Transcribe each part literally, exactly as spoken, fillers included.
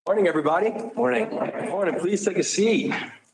Morning, everybody. Morning. Morning. Please take a seat.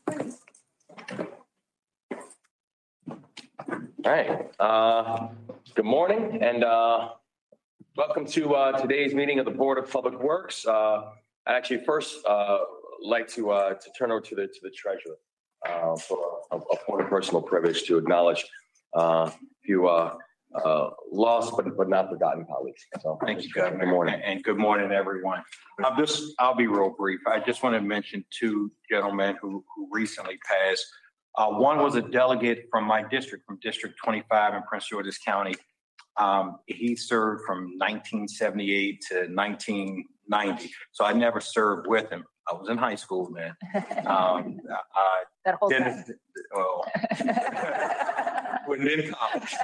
All right. Uh, good morning, and uh, welcome to uh, today's meeting of the Board of Public Works. Uh, I'd actually first uh, like to uh, to turn over to the to the treasurer uh, for a, a point of personal privilege to acknowledge uh, a few uh, uh, lost but but not forgotten colleagues. So thank you, Governor. Good morning, and good morning, everyone. I'll just I'll be real brief. I just want to mention two gentlemen who who recently passed. Uh, one was a delegate from my district, from District twenty-five in Prince George's County. Um, he served from nineteen seventy-eight to nineteen ninety. So I never served with him. I was in high school then. Um, I, that whole Dennis, well, wasn't in college.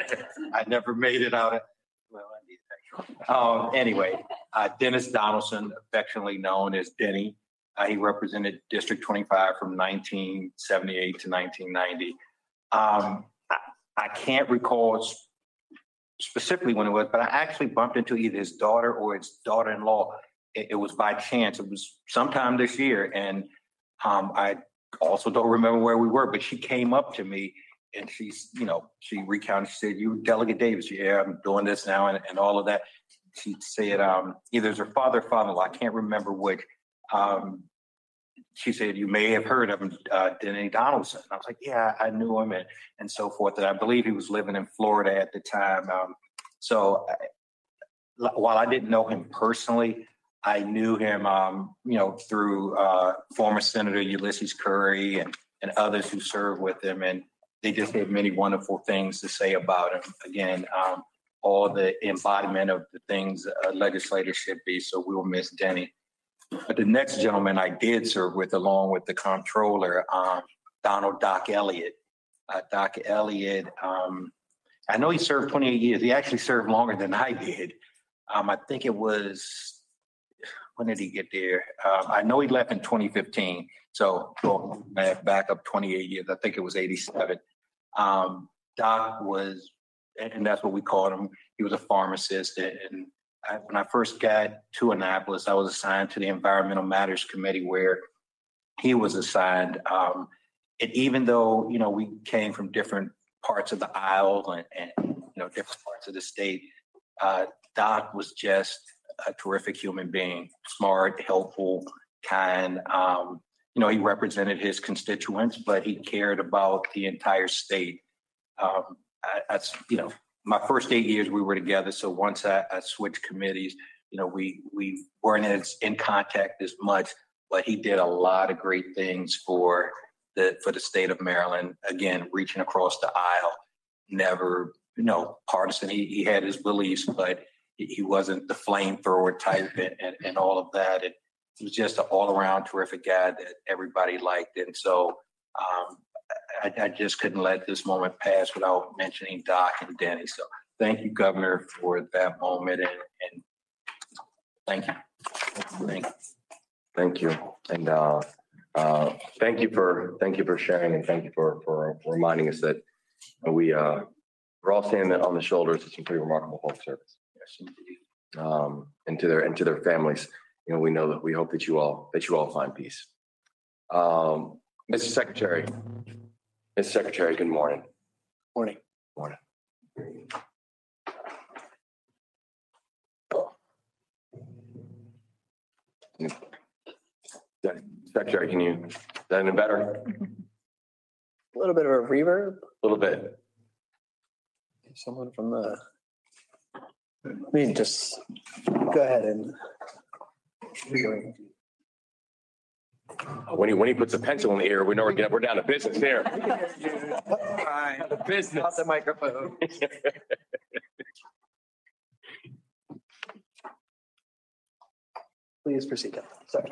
I never made it out of, well, I need that. Um, anyway, uh, Dennis Donaldson, affectionately known as Denny. Uh, he represented District twenty-five from nineteen seventy-eight to nineteen ninety. Um, I, I can't recall sp- specifically when it was, but I actually bumped into either his daughter or his daughter-in-law. It, it was by chance. It was sometime this year, and um, I also don't remember where we were, but she came up to me and she's, you know, she recounted, she said, "You Delegate Davis." Yeah, I'm doing this now, and, and all of that. She said, um, either it's her father or father-in-law, I can't remember which. Um, she said, "You may have heard of him, uh, Denny Donaldson." And I was like, "Yeah, I knew him," and, and so forth. And I believe he was living in Florida at the time. Um, so I, while I didn't know him personally, I knew him, um, you know, through uh, former Senator Ulysses Curry and, and others who served with him. And they just had many wonderful things to say about him. Again, um, all the embodiment of the things a legislator should be. So we will miss Denny. But the next gentleman I did serve with, along with the comptroller, um, Donald Doc Elliott. Uh, Doc Elliott, um, I know he served twenty-eight years. He actually served longer than I did. Um, I think it was, when did he get there? Uh, I know he left in twenty fifteen. So going back up twenty-eight years, I think it was eighty-seven. Um, Doc was, and that's what we called him. He was a pharmacist, and I, when I first got to Annapolis, I was assigned to the Environmental Matters Committee where he was assigned. Um, and even though, you know, we came from different parts of the aisle and, and you know, different parts of the state, uh, Doc was just a terrific human being, smart, helpful, kind. Um, you know, he represented his constituents, but he cared about the entire state. Um, I, that's, you know, my first eight years we were together. So once I, I switched committees, you know, we we weren't as in contact as much, but he did a lot of great things for the for the state of Maryland. Again, reaching across the aisle, never, you know, partisan. He, he had his beliefs, but he, he wasn't the flamethrower type and, and, and all of that. And he was just an all-around terrific guy that everybody liked. And so um, I, I just couldn't let this moment pass without mentioning Doc and Denny. So thank you, Governor, for that moment, and, and thank you. Thank you. Thank you, and uh, uh, thank you for thank you for sharing, and thank you for for, for reminding us that we uh, we're all standing on the shoulders of some pretty remarkable public service. Yes, indeed. Um, and to their and to their families, you know, we know that we hope that you all that you all find peace. Um, Mister Secretary. Mister Secretary, good morning. Morning. Morning. Secretary, can you, is that any better? A little bit of a reverb. A little bit. Someone from the, I mean, just go ahead and. When he when he puts a pencil in the ear, we know we're getting, we're down to business here. Fine. The business. Off the microphone. Please proceed. Sorry.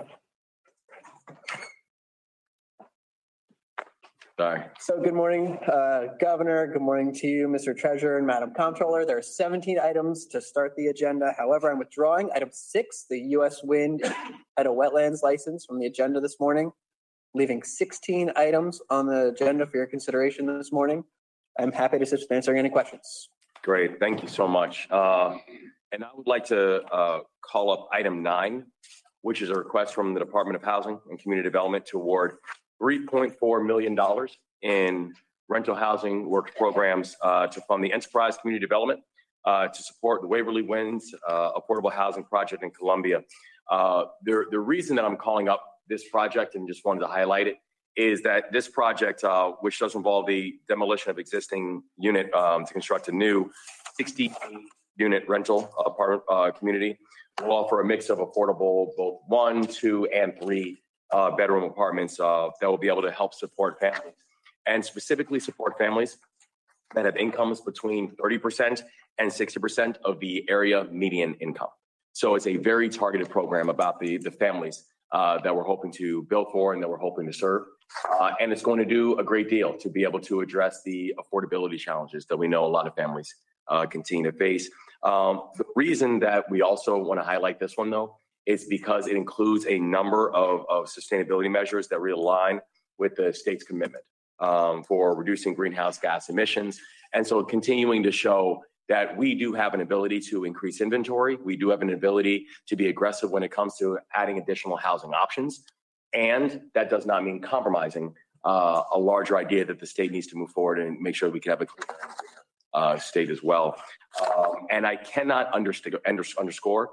Sorry. So good morning, uh, Governor. Good morning to you, Mister Treasurer and Madam Comptroller. There are seventeen items to start the agenda. However, I'm withdrawing item six, the U S Wind at a wetlands license, from the agenda this morning, leaving sixteen items on the agenda for your consideration this morning. I'm happy to assist with answering any questions. Great. Thank you so much. Uh, and I would like to uh, call up item nine, which is a request from the Department of Housing and Community Development to award three point four million dollars in rental housing works programs uh, to fund the Enterprise Community Development uh, to support the Waverly Winds uh, Affordable Housing Project in Columbia. Uh, the, the reason that I'm calling up this project and just wanted to highlight it is that this project, uh, which does involve the demolition of existing unit um, to construct a new sixty-eight unit rental apartment uh, community, will offer a mix of affordable both one, two, and three uh, bedroom apartments uh, that will be able to help support families, and specifically support families that have incomes between thirty percent and sixty percent of the area median income. So it's a very targeted program about the, the families uh, that we're hoping to build for and that we're hoping to serve. Uh, and it's going to do a great deal to be able to address the affordability challenges that we know a lot of families uh, continue to face. Um, the reason that we also want to highlight this one, though, is because it includes a number of, of sustainability measures that realign with the state's commitment um, for reducing greenhouse gas emissions. And so continuing to show that we do have an ability to increase inventory. We do have an ability to be aggressive when it comes to adding additional housing options. And that does not mean compromising uh, a larger idea that the state needs to move forward and make sure we can have a clean uh, state as well. Um, and I cannot underst- underscore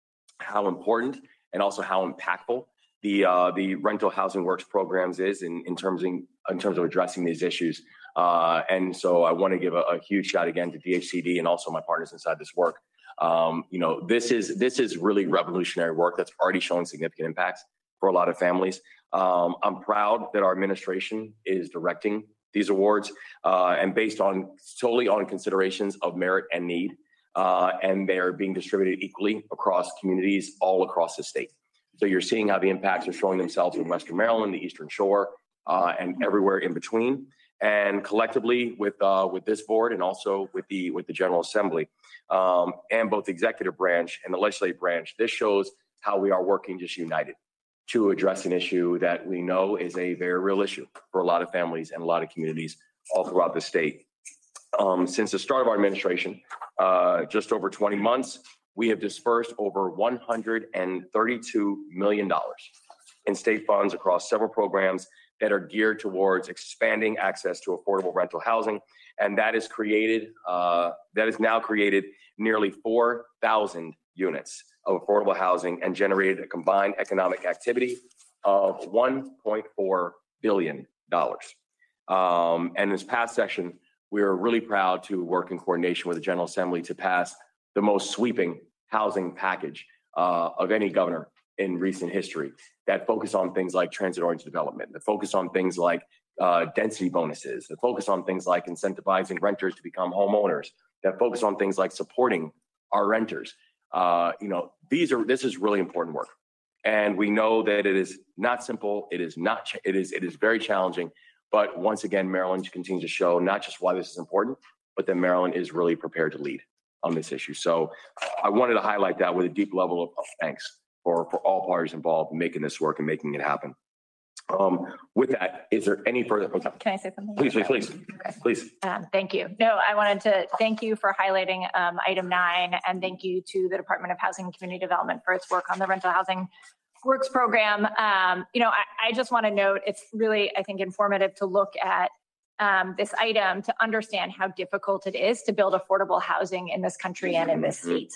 how important and also how impactful the uh, the rental housing works programs is in, in terms of, in terms of addressing these issues. Uh, and so I want to give a, a huge shout again to D H C D and also my partners inside this work. Um, you know, this is this is really revolutionary work that's already showing significant impacts for a lot of families. Um, I'm proud that our administration is directing these awards uh, and based on solely on considerations of merit and need. Uh, and they're being distributed equally across communities all across the state. So you're seeing how the impacts are showing themselves in Western Maryland, the Eastern Shore, uh, and everywhere in between. And collectively with uh, with this board and also with the with the General Assembly um, and both the executive branch and the legislative branch, this shows how we are working just united to address an issue that we know is a very real issue for a lot of families and a lot of communities all throughout the state. Um, since the start of our administration, uh, just over twenty months, we have dispersed over one hundred thirty-two million dollars in state funds across several programs that are geared towards expanding access to affordable rental housing. And that is created, uh, that has now created nearly four thousand units of affordable housing and generated a combined economic activity of one point four billion dollars. Um, and this past session, we are really proud to work in coordination with the General Assembly to pass the most sweeping housing package uh, of any governor in recent history that focus on things like transit-oriented development, that focus on things like uh, density bonuses, that focus on things like incentivizing renters to become homeowners, that focus on things like supporting our renters. Uh, you know, these are this is really important work, and we know that it is not simple. It is not. Ch- it is. It is very challenging. But once again, Maryland continues to show not just why this is important, but that Maryland is really prepared to lead on this issue. So I wanted to highlight that with a deep level of, of thanks for, for all parties involved in making this work and making it happen. Um, with that, is there any further? Okay. Can I say something? Please, please, please, okay. please. Um, thank you. No, I wanted to thank you for highlighting um, item nine, and thank you to the Department of Housing and Community Development for its work on the rental housing works program. Um, you know, I, I just want to note it's really, I think, informative to look at um, this item to understand how difficult it is to build affordable housing in this country and in this state.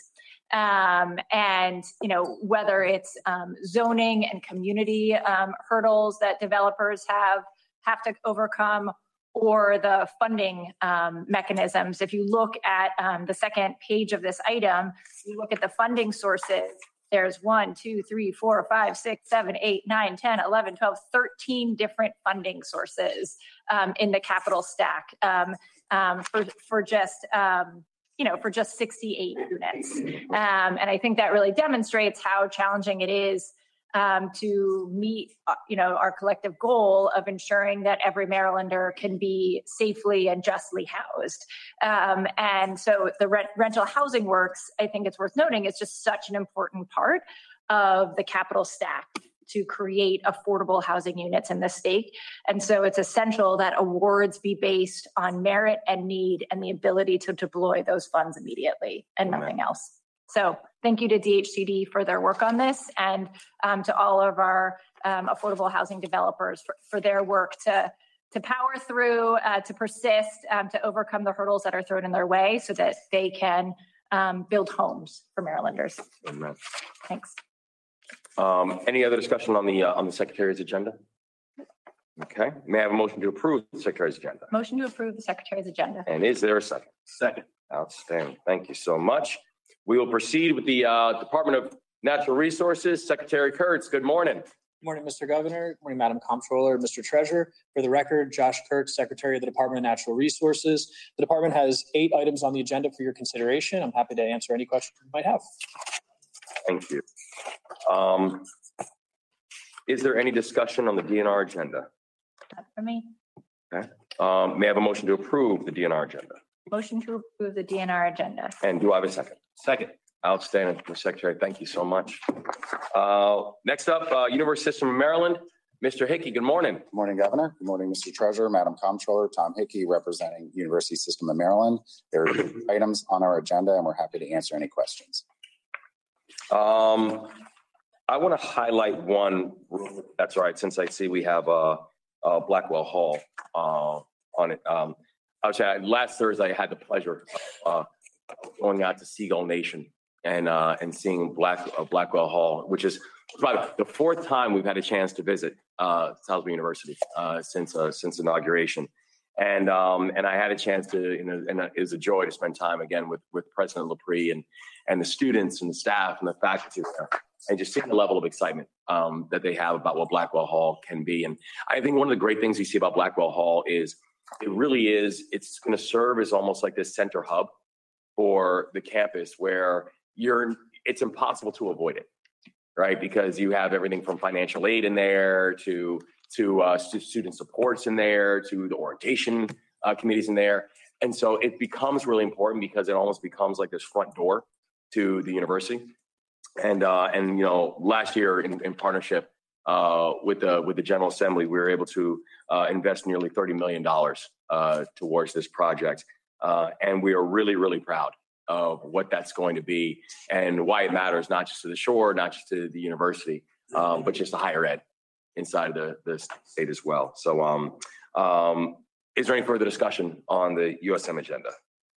Um, and, you know, whether it's um, zoning and community um, hurdles that developers have, have to overcome, or the funding um, mechanisms. If you look at um, the second page of this item, you look at the funding sources. There's one, two, three, four, five, six, seven, eight, nine, ten, eleven, twelve, thirteen different funding sources um, in the capital stack um, um, for, for just, um, you know, for just sixty-eight units. Um, and I think that really demonstrates how challenging it is um, to meet, uh, you know, our collective goal of ensuring that every Marylander can be safely and justly housed. Um, and so the rent, rental housing works, I think it's worth noting, is just such an important part of the capital stack to create affordable housing units in the state. And so it's essential that awards be based on merit and need and the ability to deploy those funds immediately and nothing else. So thank you to D H C D for their work on this, and um, to all of our um, affordable housing developers for, for their work to, to power through, uh, to persist, um, to overcome the hurdles that are thrown in their way so that they can um, build homes for Marylanders. Amen. Thanks. Um, any other discussion on the, uh, on the Secretary's agenda? Okay, may I have a motion to approve the Secretary's agenda? Motion to approve the Secretary's agenda. And is there a second? Second. Outstanding. Thank you so much. We will proceed with the uh, Department of Natural Resources. Secretary Kurtz, good morning. Good morning, Mister Governor. Good morning, Madam Comptroller, Mister Treasurer. For the record, Josh Kurtz, Secretary of the Department of Natural Resources. The department has eight items on the agenda for your consideration. I'm happy to answer any questions you might have. Thank you. Um, is there any discussion on the D N R agenda? Not for me. Um, may I have a motion to approve the D N R agenda? Motion to approve the D N R agenda. And do I have a second? Second. Outstanding, Mister Secretary. Thank you so much. Uh, next up, uh, University System of Maryland, Mister Hickey. Good morning. Good morning, Governor. Good morning, Mister Treasurer, Madam Comptroller, Tom Hickey, representing University System of Maryland. There are items on our agenda, and we're happy to answer any questions. Um, I want to highlight one. That's all right, since I see we have uh, uh, Blackwell Hall uh, on it. Um, actually, last Thursday, I had the pleasure of uh, going out to Seagull Nation and uh, and seeing Black uh, Blackwell Hall, which is about the fourth time we've had a chance to visit uh, Salisbury University uh, since uh, since inauguration. And um, and I had a chance to, you know, and it was a joy to spend time again with with President LaPree and and the students and the staff and the faculty there, and just seeing the level of excitement um, that they have about what Blackwell Hall can be. And I think one of the great things you see about Blackwell Hall is it really is, it's going to serve as almost like this center hub for the campus where you're, it's impossible to avoid it, right? Because you have everything from financial aid in there to to uh, student supports in there, to the orientation uh, committees in there. And so it becomes really important because it almost becomes like this front door to the university. And, uh, and you know, last year in, in partnership uh, with the with the General Assembly, we were able to uh, invest nearly thirty million dollars uh, towards this project. Uh, and we are really, really proud of what that's going to be and why it matters, not just to the shore, not just to the university, um, but just to higher ed inside of the, the state as well. So um, um, is there any further discussion on the U S M agenda?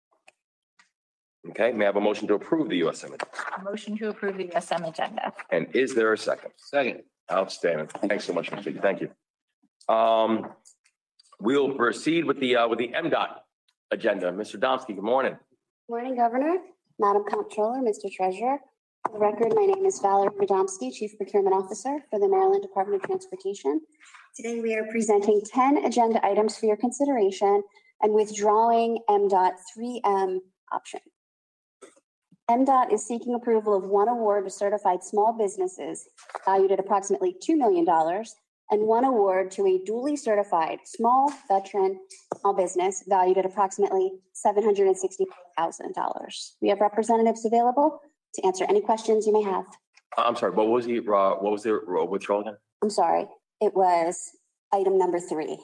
Okay, may I have a motion to approve the U S M agenda? A motion to approve the U S M agenda. And is there a second? Second. Outstanding. Thanks so much, Mister Hickey. Thank you. Um, we'll proceed with the uh, with the M DOT agenda. Mister Domsky, good morning. Morning, Governor, Madam Comptroller, Mister Treasurer. For the record, my name is Valerie Radomski, Chief Procurement Officer for the Maryland Department of Transportation. Today, we are presenting ten agenda items for your consideration and withdrawing M DOT three M option. M DOT is seeking approval of one award to certified small businesses valued at approximately two million dollars and one award to a duly certified small veteran small business valued at approximately seven hundred sixty-four thousand dollars. We have representatives available to answer any questions you may have. I'm sorry, what was the uh, what was the uh, withdrawal again? I'm sorry, it was item number three.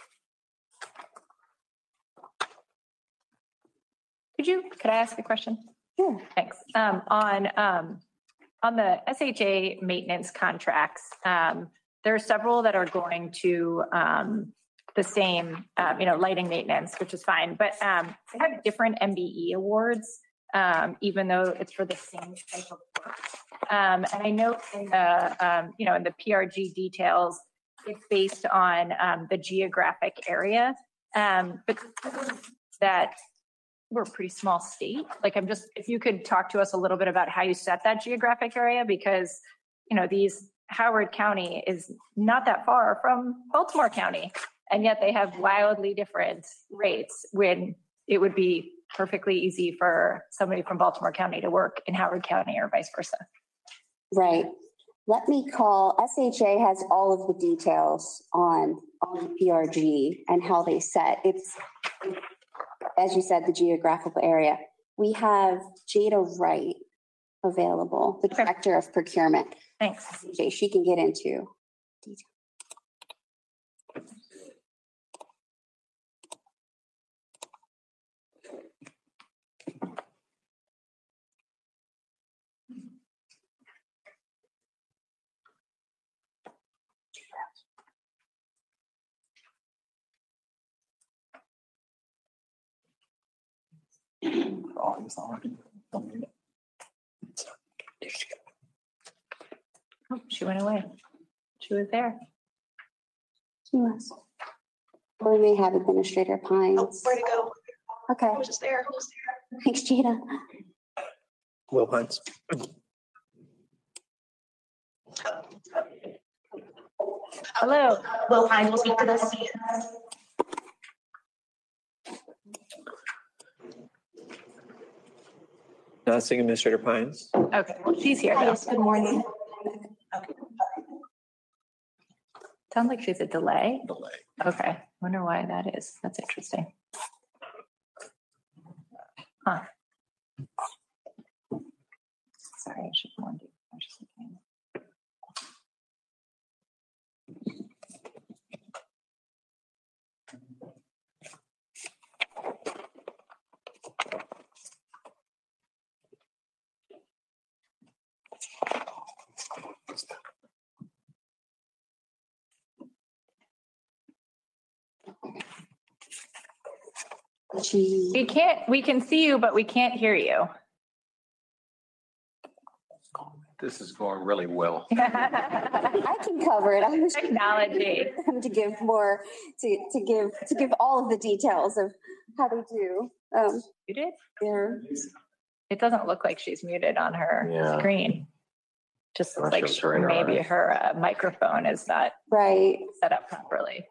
Could you, could I ask a question? Sure. Thanks. Um, on, um, on the S H A maintenance contracts, um, there are several that are going to, um, the same, um, you know, lighting maintenance, which is fine, but, um, they have different M B E awards, um, even though it's for the same type of work. Um, and I know in the, um, you know, in the P R G details, it's based on, um, the geographic area. Um, but that we're a pretty small state. Like, I'm just, if you could talk to us a little bit about how you set that geographic area, because, you know, these Howard County is not that far from Baltimore County, and yet they have wildly different rates when it would be perfectly easy for somebody from Baltimore County to work in Howard County or vice versa. Right. Let me call, S H A has all of the details on, on the P R G and how they set. It's, as you said, the geographical area. We have Jada Wright available, the Director of Procurement. Thanks. S H A, she can get into detail. Oh, she went away. She was there. She was. Or we may have Administrator Pines. Oh, where'd it go? Okay. I was just there. Who's there? Thanks, Jada. Will Pines. Hello. Will Pines will speak to this. Not seeing Administrator Pines. Okay, well, she's here Hi, though. yes, good morning. Sounds like she's a delay. Delay. Okay, wonder why that is. That's interesting. Huh. Sorry, I should warn you. I was just looking. She. We can't, we can see you, but we can't hear you. This is going really well. I can cover it. I was Technology. to give more to to give to give all of the details of how they do. Um, Muted? their It doesn't look like she's muted on her Yeah. screen. Just looks Unless like she's she- turning her maybe on. her uh, microphone is not right. set up properly.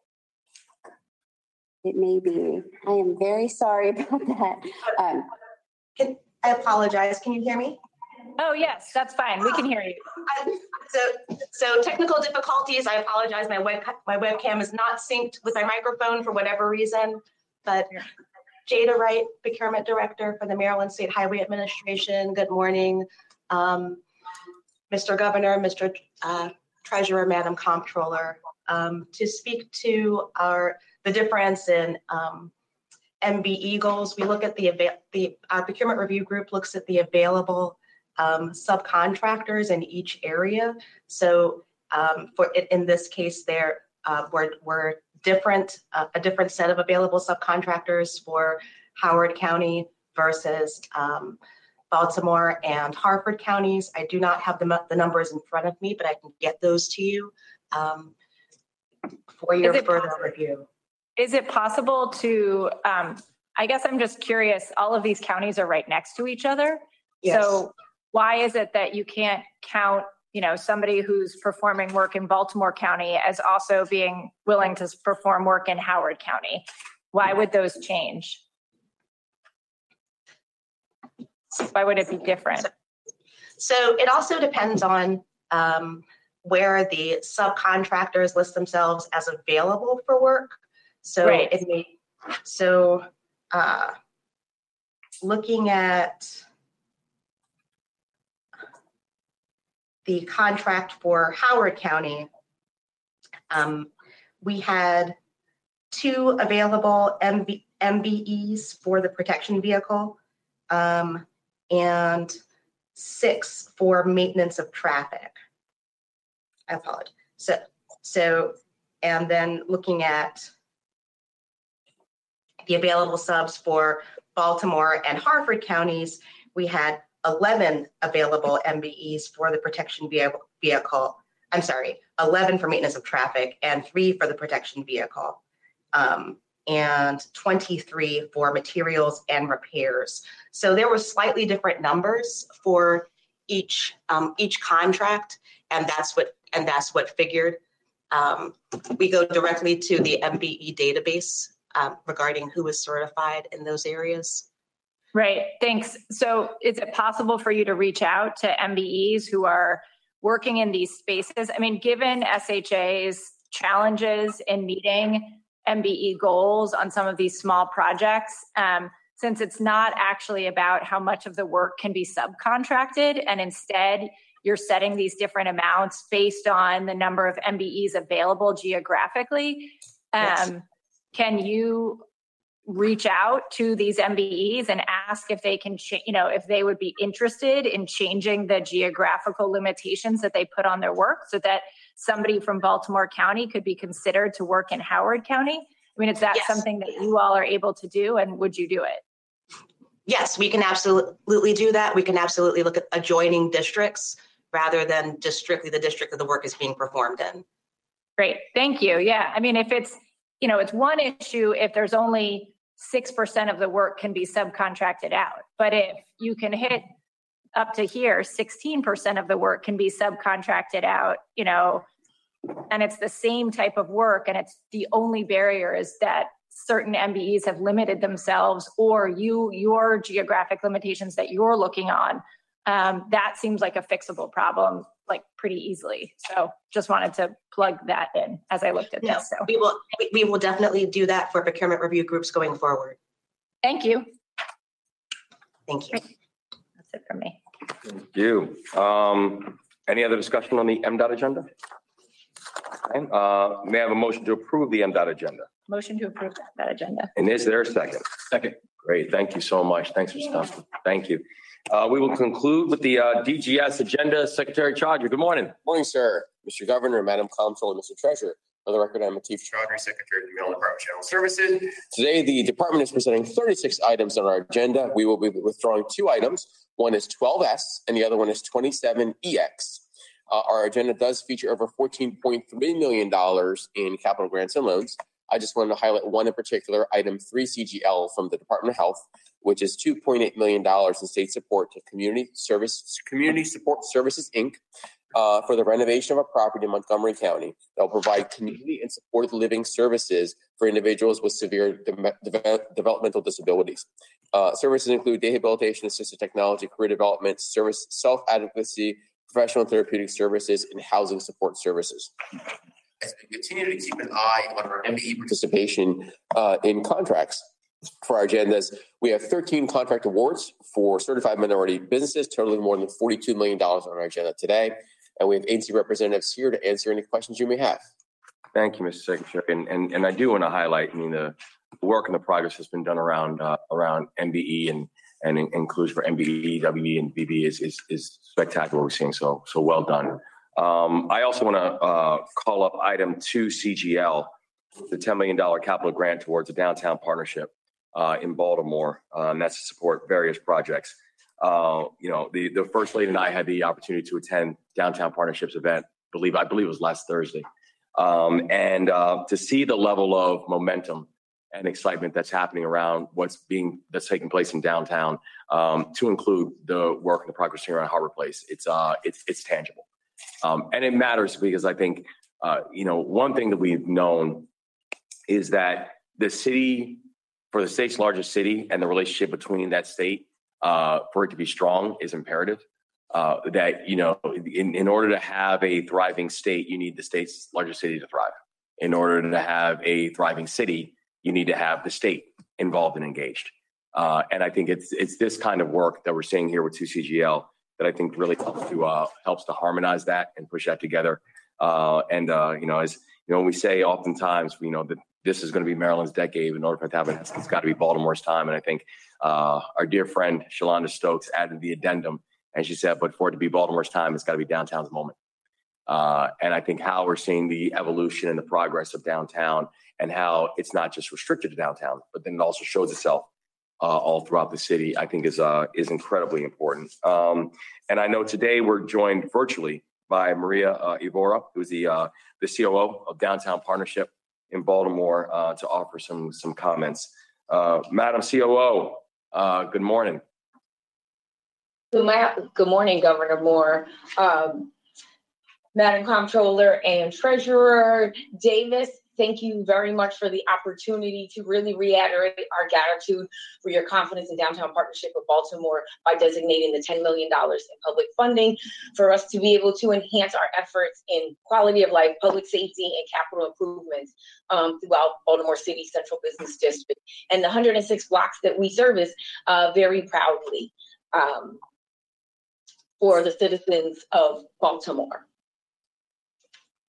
It may be. I am very sorry about that. Um, Can, I apologize. Can you hear me? Oh, yes, that's fine. We can hear you. I, so, so technical difficulties. I apologize. My web my webcam is not synced with my microphone for whatever reason. But Jada Wright, Procurement Director for the Maryland State Highway Administration. Good morning, um, Mister Governor, Mister Uh, Treasurer, Madam Comptroller. Um, to speak to our the difference in um, M B E goals, we look at the avail the our procurement review group looks at the available Um, subcontractors in each area. So um, for in this case, there uh, were, were different uh, a different set of available subcontractors for Howard County versus um, Baltimore and Harford counties. I do not have the, the numbers in front of me, but I can get those to you um, for your Is it further possible- review. Is it possible to, um, I guess I'm just curious, all of these counties are right next to each other. Yes. So why is it that you can't count, you know, somebody who's performing work in Baltimore County as also being willing to perform work in Howard County? Why would those change? Why would it be different? So it also depends on um, where the subcontractors list themselves as available for work. So Right. it may, so uh, looking at the contract for Howard County, um, we had two available M B, M B Es for the protection vehicle um, and six for maintenance of traffic. I apologize. So, so, and then looking at the available subs for Baltimore and Harford counties, we had eleven available M B Es for the protection vehicle. I'm sorry, eleven for maintenance of traffic and three for the protection vehicle, um, and twenty-three for materials and repairs. So there were slightly different numbers for each um, each contract, and that's what and that's what figured. Um, we go directly to the M B E database um, regarding who is certified in those areas. Right, thanks. So is it possible for you to reach out to M B Es who are working in these spaces? I mean, given S H A's challenges in meeting M B E goals on some of these small projects, um, since it's not actually about how much of the work can be subcontracted, and instead you're setting these different amounts based on the number of M B Es available geographically, um, Yes. can you reach out to these M B Es and ask if they can, cha- you know, if they would be interested in changing the geographical limitations that they put on their work so that somebody from Baltimore County could be considered to work in Howard County? I mean, is that Yes. something that you all are able to do, and would you do it? Yes, we can absolutely do that. We can absolutely look at adjoining districts rather than just strictly the district that the work is being performed in. Great, thank you. Yeah, I mean, if it's, you know, it's one issue if there's only six percent of the work can be subcontracted out. But if you can hit up to here, sixteen percent of the work can be subcontracted out, you know, and it's the same type of work, and it's the only barrier is that certain M B Es have limited themselves, or you, your geographic limitations that you're looking on, um, that seems like a fixable problem, like pretty easily. So just wanted to plug that in as I looked at No, this. So we will, we will definitely do that for procurement review groups going forward. thank you. Thank you. That's it for me. Thank you. Um, any other discussion on the M DOT agenda? Okay, uh, may I have a motion to approve the M DOT agenda? Motion to approve that, that agenda. And is there a second? Second. Great. Thank you so much. Thanks for stopping. Thank you. Uh, we will conclude with the uh, D G S agenda. Secretary Chaudhry, good morning. Morning, sir. Mister Governor, Madam Comptroller, Mister Treasurer. For the record, I'm Lateef Chaudhry, Secretary of the Maryland Department of General Services. Today, the department is presenting thirty-six items on our agenda. We will be withdrawing two items. One is twelve S and the other one is twenty-seven E X. Uh, our agenda does feature over fourteen point three million dollars in capital grants and loans. I just wanted to highlight one in particular, item three C G L from the Department of Health, which is two point eight million dollars in state support to Community Service Community Support Services, Incorporated, uh, for the renovation of a property in Montgomery County that will provide community and supported living services for individuals with severe de- de- developmental disabilities. Uh, services include rehabilitation, assisted technology, career development, service, self-advocacy, professional and therapeutic services, and housing support services. As we continue to keep an eye on our M B E participation uh, in contracts. For our agendas, we have thirteen contract awards for certified minority businesses, totaling more than forty-two million dollars on our agenda today. And we have agency representatives here to answer any questions you may have. Thank you, Mister Secretary. And, and, and I do want to highlight, I mean, the work and the progress that's been done around uh, around M B E and and includes for M B E, W E, and B B is is, is spectacular. We're seeing so so well done. Um, I also want to uh, call up item two C G L, the ten million dollars capital grant towards a downtown partnership uh, in Baltimore, uh, and that's to support various projects. Uh, you know, the, the First Lady and I had the opportunity to attend Downtown Partnerships event, believe I believe it was last Thursday, um, and uh, to see the level of momentum and excitement that's happening around what's being that's taking place in downtown, um, to include the work and the progress here around Harbor Place. It's uh, it's it's tangible. Um, and it matters because I think, uh, you know, one thing that we've known is that the city, for the state's largest city and the relationship between that state, uh, for it to be strong is imperative. Uh, that, you know, in, in order to have a thriving state, you need the state's largest city to thrive. In order to have a thriving city, you need to have the state involved and engaged. Uh, and I think it's it's this kind of work that we're seeing here with two C G L that I think really helps to uh, helps to harmonize that and push that together. Uh, and uh, you know, as you know, we say oftentimes, you know, that this is going to be Maryland's decade. In order for it to happen, it's, it's got to be Baltimore's time. And I think uh, our dear friend Shalonda Stokes added the addendum, and she said, "But for it to be Baltimore's time, it's got to be downtown's moment." Uh, and I think how we're seeing the evolution and the progress of downtown, and how it's not just restricted to downtown, but then it also shows itself Uh, all throughout the city, I think is uh, is incredibly important. Um, and I know today we're joined virtually by Maria uh, Ivora, who's the uh, the C O O of Downtown Partnership in Baltimore, uh, to offer some some comments. Uh, Madam C O O, uh, good morning. Good, ma- good morning, Governor Moore, um, Madam Comptroller and Treasurer Davis. Thank you very much for the opportunity to really reiterate our gratitude for your confidence in Downtown Partnership of Baltimore by designating the ten million dollars in public funding for us to be able to enhance our efforts in quality of life, public safety, and capital improvements um, throughout Baltimore City Central Business District and the one hundred six blocks that we service uh, very proudly um, for the citizens of Baltimore.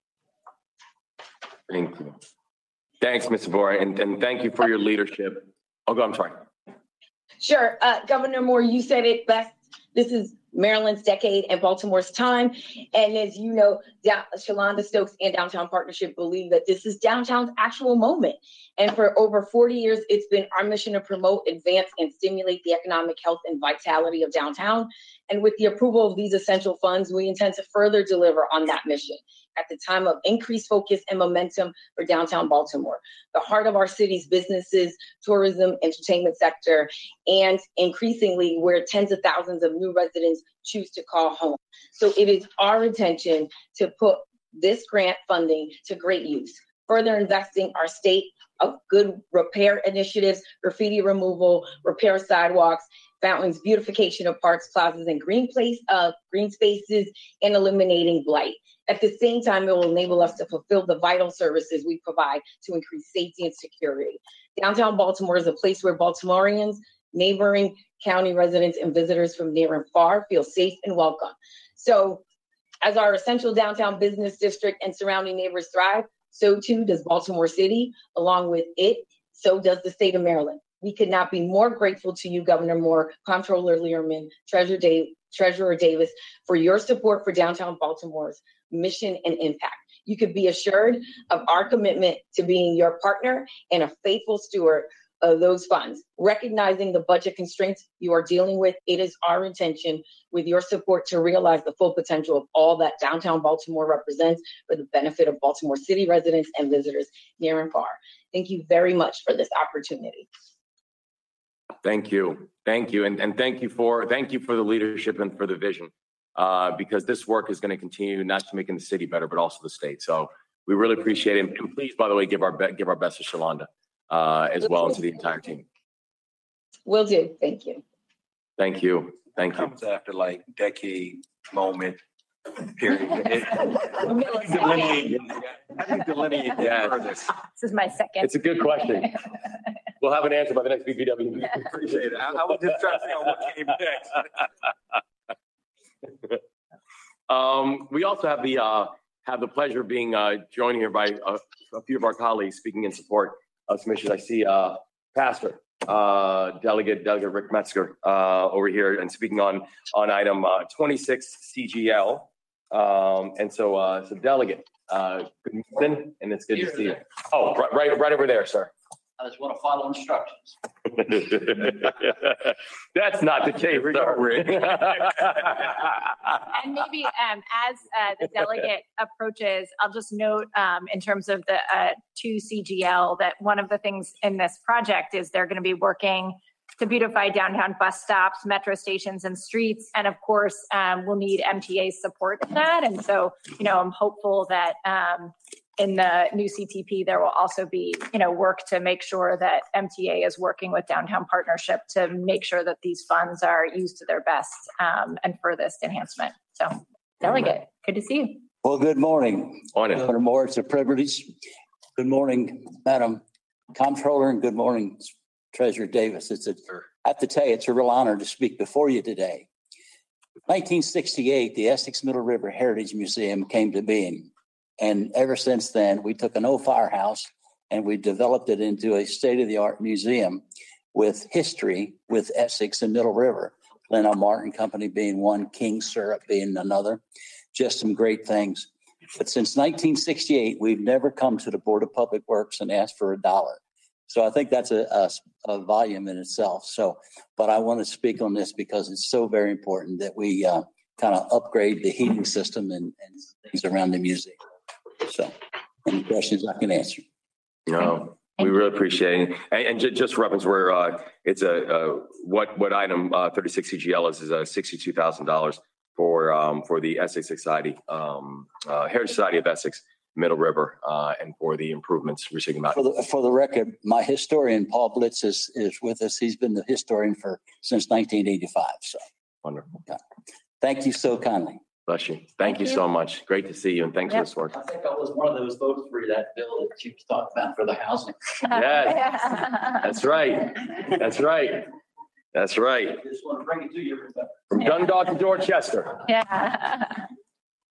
Thank you. Thanks, Miz Vora, and, and thank you for your leadership Oh, go, I'm sorry. Sure. Uh, Governor Moore, you said it best. This is Maryland's decade and Baltimore's time. And as you know, down, Shalonda Stokes and Downtown Partnership believe that this is downtown's actual moment. And for over forty years, it's been our mission to promote, advance, and stimulate the economic health and vitality of downtown. And with the approval of these essential funds, we intend to further deliver on that mission at the time of increased focus and momentum for downtown Baltimore, the heart of our city's businesses, tourism, entertainment sector, and increasingly where tens of thousands of new residents choose to call home. So it is our intention to put this grant funding to great use, further investing our state of good repair initiatives, graffiti removal, repair sidewalks, fountains, beautification of parks, plazas, and green place, uh, green spaces, and eliminating blight. At the same time, it will enable us to fulfill the vital services we provide to increase safety and security. Downtown Baltimore is a place where Baltimoreans, neighboring county residents, and visitors from near and far feel safe and welcome. So as our essential downtown business district and surrounding neighbors thrive, so too does Baltimore City. Along with it, so does the state of Maryland. We could not be more grateful to you, Governor Moore, Comptroller Learman, Treasurer, Dave, Treasurer Davis, for your support for downtown Baltimore's mission and impact. You could be assured of our commitment to being your partner and a faithful steward of those funds. Recognizing the budget constraints you are dealing with, it is our intention with your support to realize the full potential of all that downtown Baltimore represents for the benefit of Baltimore City residents and visitors near and far. Thank you very much for this opportunity. Thank you. Thank you. And, and thank you for thank you for the leadership and for the vision, uh, because this work is going to continue not just making the city better, but also the state. So we really appreciate it. And please, by the way, give our be- give our best to Shalonda uh, as well, and to the entire team. Will do. Thank you. Thank you. Thank you. Comes after like decade moment period. It, how do you delineate? How do you delineate Yeah. further? This is my second. It's a good question. We'll have an answer by the next B P W meeting. Appreciate it. I, I was just trying to figure out what came next. um, we also have the uh, have the pleasure of being uh, joined here by a, a few of our colleagues speaking in support of some issues. I see uh, Pastor uh, Delegate Delegate Rick Metzger uh, over here and speaking on on item uh, twenty-six C G L. Um, and so, uh, so Delegate, uh, good morning, and it's good to see you. Oh, right, right, right over there, sir. I just want to follow instructions. That's not the case, sir. And maybe um, as uh, the delegate approaches, I'll just note um, in terms of the uh, two C G L that one of the things in this project is they're going to be working to beautify downtown bus stops, metro stations, and streets. And of course, um, we'll need M T A's support in that. And so, you know, I'm hopeful that um, in the new C T P, there will also be, you know, work to make sure that M T A is working with Downtown Partnership to make sure that these funds are used to their best um, and furthest enhancement. So, Delegate, good to see you. Well, good morning. Morning. Governor Moore, it's a privilege. Good morning, Madam Comptroller, and good morning, Treasurer Davis. It's a, I have to tell you, it's a real honor to speak before you today. nineteen sixty-eight, the Essex Middle River Heritage Museum came to being. And ever since then, we took an old firehouse and we developed it into a state-of-the-art museum with history with Essex and Middle River. Glen L. Martin Company being one, King Syrup being another. Just some great things. But since nineteen sixty-eight, we've never come to the Board of Public Works and asked for a dollar. So I think that's a, a, a volume in itself. So, but I want to speak on this because it's so very important that we uh, kind of upgrade the heating system and, and things around the museum. So, any questions I can answer? No, we really appreciate it. And, and ju- just for reference, where uh, it's a uh, what what item uh, thirty-six C G L is is a sixty-two thousand dollars for um, for the Essex Society, um, uh, Heritage Society of Essex, Middle River, uh, and for the improvements we're speaking about. For the, for the record, my historian Paul Blitz is is with us. He's been the historian for since nineteen eighty-five. So wonderful. Okay. Thank you so kindly. Bless you. Thank, Thank you, you so much. Great to see you, and thanks yep. for this work. I think I was one of those votes for that bill that you talked about for the housing. Yes, that's right. That's right. That's right. I just want to bring it to you. From Dundalk to Dorchester. Yeah.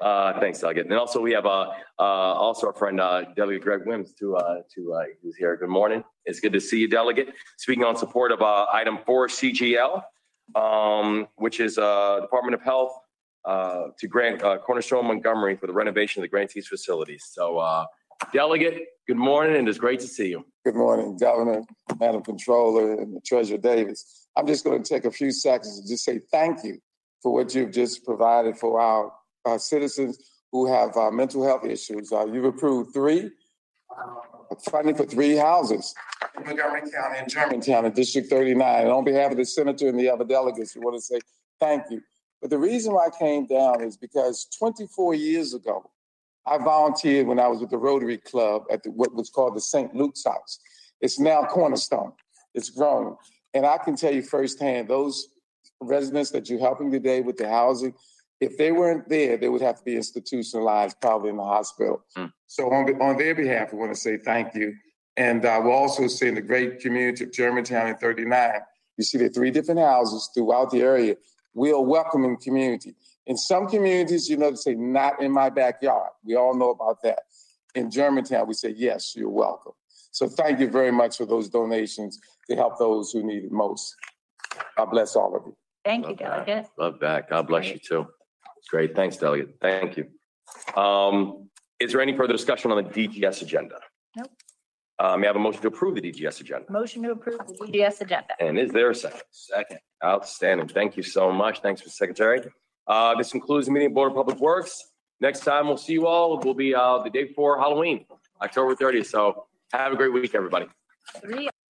Uh, thanks, Delegate. And also we have uh, uh, also our friend uh, Delegate Greg Wims to uh, to uh, who's here. Good morning. It's good to see you, Delegate. Speaking on support of uh, item four C G L, um, which is uh, Department of Health uh, to grant uh, Cornerstone Montgomery for the renovation of the grantees facilities. So, uh, Delegate, good morning, and it's great to see you. Good morning, Governor, Madam Controller, and the Treasurer Davis. I'm just going to take a few seconds to just say thank you for what you've just provided for our, our citizens who have uh, mental health issues. Uh, you've approved three uh, funding for three houses in Montgomery County and Germantown in District thirty-nine. And on behalf of the Senator and the other delegates, we want to say thank you. But the reason why I came down is because twenty-four years ago, I volunteered when I was with the Rotary Club at the, what was called the Saint Luke's House. It's now Cornerstone. It's grown. And I can tell you firsthand, those residents that you're helping today with the housing, if they weren't there, they would have to be institutionalized, probably in the hospital. Mm. So on, on their behalf, I want to say thank you. And uh, we'll also say in the great community of Germantown in thirty-nine, you see the three different houses throughout the area. We're a welcoming community. In some communities, you know, they say, not in my backyard. We all know about that. In Germantown, we say, yes, you're welcome. So thank you very much for those donations to help those who need it most. God bless all of you. Thank you, Love Delegate. that. Love that. God bless you too. Great. Thanks, Delegate. Thank you. Um, is there any further discussion on the D G S agenda? Nope. Uh, may I have a motion to approve the D G S agenda? Motion to approve the D G S agenda. And is there a second? Second. Outstanding. Thank you so much. Thanks, Mister Secretary. Uh, this concludes the meeting of Board of Public Works. Next time we'll see you all will be uh, the day before Halloween, October thirtieth. So have a great week, everybody. Three